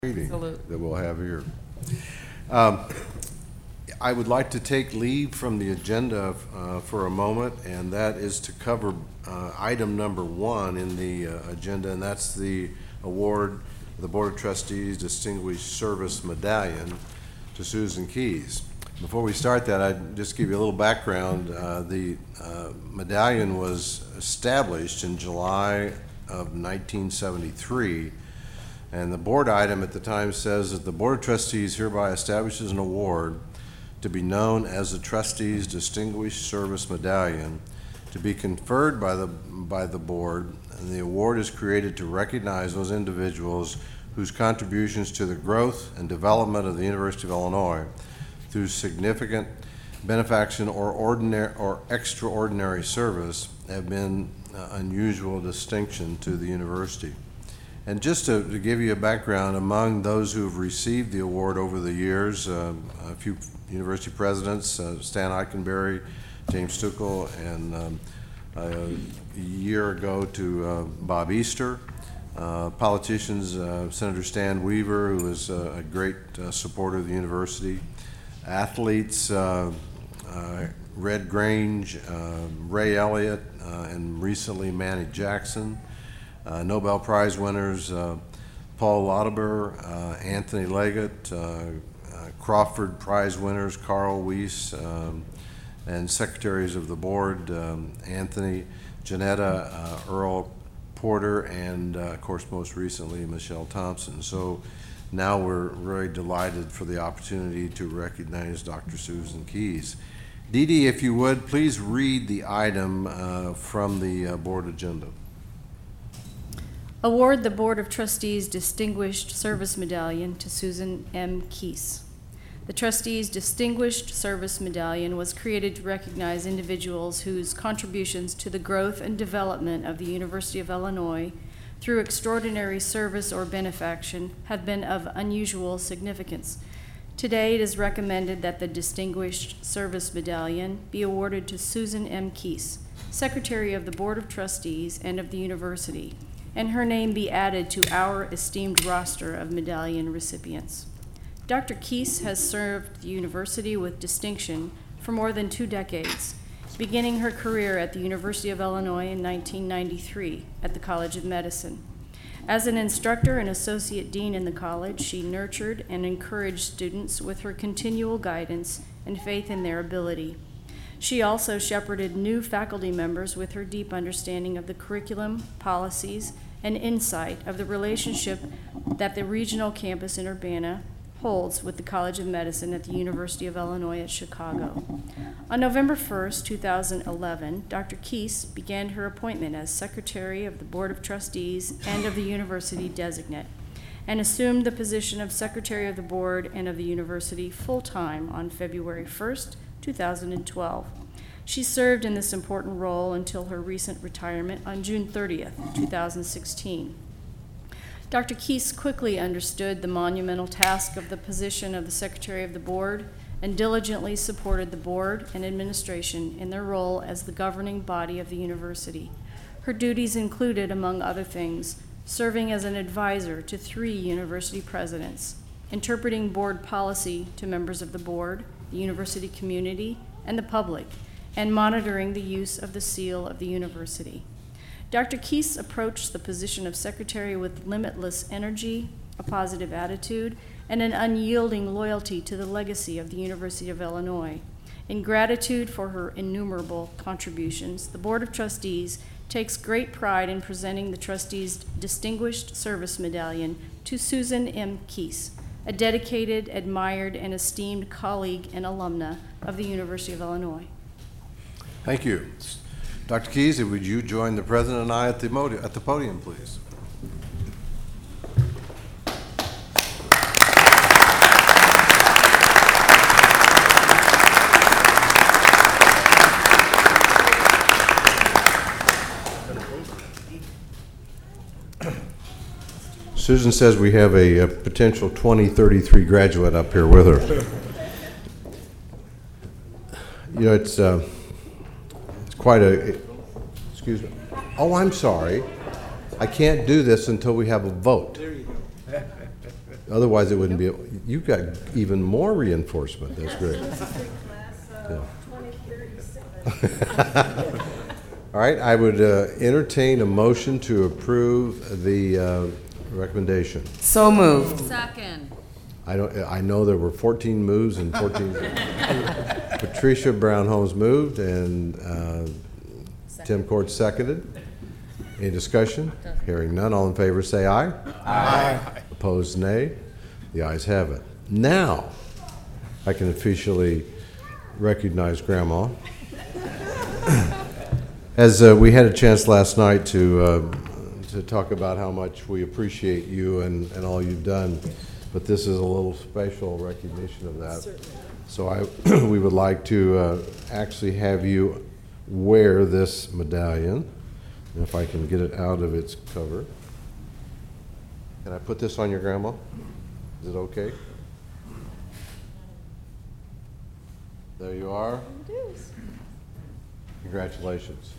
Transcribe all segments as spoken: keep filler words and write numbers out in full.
Meeting Salute. that we'll have here. Um, I would like to take leave from the agenda uh, for a moment, and that is to cover uh, item number one in the uh, agenda, and that's the award of the Board of Trustees Distinguished Service Medallion to Susan Keys. Before we start that, I'd just give you a little background. Uh, the uh, medallion was established in July of nineteen seventy-three. And the board item at the time says that the Board of Trustees hereby establishes an award to be known as the Trustees Distinguished Service Medallion to be conferred by the, by the board, and the award is created to recognize those individuals whose contributions to the growth and development of the University of Illinois through significant benefaction or ordinary or extraordinary service have been uh, unusual distinction to the university. And just to, to give you a background, among those who have received the award over the years, uh, a few university presidents, uh, Stan Eikenberry, James Stuckel, and um, a year ago to uh, Bob Easter. Uh, politicians, uh, Senator Stan Weaver, who is uh, a great uh, supporter of the university. Athletes, uh, uh, Red Grange, uh, Ray Elliott, uh, and recently Manny Jackson. Uh, Nobel Prize winners, uh, Paul Lauterbur, uh, Anthony Leggett, uh, uh, Crawford Prize winners, Carl Weiss, um, and secretaries of the board, um, Anthony Janetta, uh, Earl Porter, and uh, of course most recently Michelle Thompson. So now we're very delighted for the opportunity to recognize Doctor Susan Keys. Dee Dee, if you would, please read the item uh, from the uh, board agenda. Award the Board of Trustees Distinguished Service Medallion to Susan M. Keys. The Trustees Distinguished Service Medallion was created to recognize individuals whose contributions to the growth and development of the University of Illinois through extraordinary service or benefaction have been of unusual significance. Today, it is recommended that the Distinguished Service Medallion be awarded to Susan M. Keys, Secretary of the Board of Trustees and of the University, and her name be added to our esteemed roster of medallion recipients. Doctor Keys has served the university with distinction for more than two decades, beginning her career at the University of Illinois in nineteen ninety-three at the College of Medicine. As an instructor and associate dean in the college, she nurtured and encouraged students with her continual guidance and faith in their ability. She also shepherded new faculty members with her deep understanding of the curriculum, policies, and insight of the relationship that the regional campus in Urbana holds with the College of Medicine at the University of Illinois at Chicago. On November first, two thousand eleven, Doctor Keys began her appointment as Secretary of the Board of Trustees and of the University Designate, and assumed the position of Secretary of the Board and of the University full-time on February first, two thousand twelve. She served in this important role until her recent retirement on June thirtieth, two thousand sixteen. Doctor Keys quickly understood the monumental task of the position of the Secretary of the Board and diligently supported the board and administration in their role as the governing body of the university. Her duties included, among other things, serving as an advisor to three university presidents, interpreting board policy to members of the board, the university community, and the public, and monitoring the use of the seal of the university. Doctor Keys approached the position of secretary with limitless energy, a positive attitude, and an unyielding loyalty to the legacy of the University of Illinois. In gratitude for her innumerable contributions, the Board of Trustees takes great pride in presenting the Trustees Distinguished Service Medallion to Susan M. Keys, a dedicated, admired, and esteemed colleague and alumna of the University of Illinois. Thank you. Doctor Keys, would you join the President and I at the, modi- at the podium, please? Susan says we have a, a potential twenty thirty-three graduate up here with her. You know, it's... Uh, Quite a, excuse me. Oh, I'm sorry. I can't do this until we have a vote. otherwise it wouldn't be, you've got even more reinforcement, that's great. Yeah. All right, I would uh, entertain a motion to approve the uh, recommendation. So moved. Second. I don't, I know there were fourteen moves and fourteen. Patricia Brown Holmes moved and uh, Tim Court seconded. Any discussion? Hearing none, all in favor say aye. Aye. Opposed, nay. The ayes have it. Now, I can officially recognize Grandma. As uh, we had a chance last night to uh, to talk about how much we appreciate you and, and all you've done, but this is a little special recognition of that. Certainly. So I we would like to uh, actually have you wear this medallion. And if I can get it out of its cover. Can I put this on your grandma? Is it okay? There you are. Congratulations.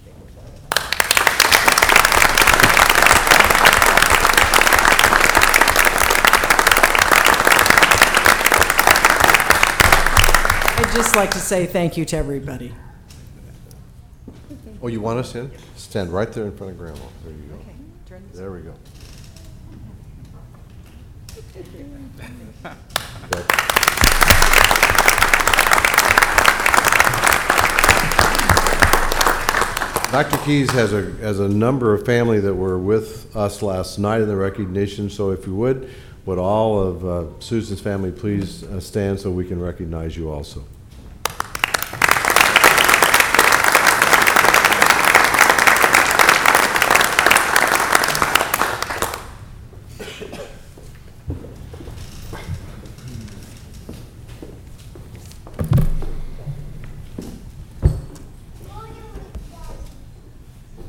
I'd just like to say thank you to everybody. Oh, you want us in? Stand right there in front of Grandma. There you go. Okay, turn this There we go. Doctor Keys has a has a number of family that were with us last night in the recognition. So if you would, would all of uh, Susan's family please uh, stand so we can recognize you also.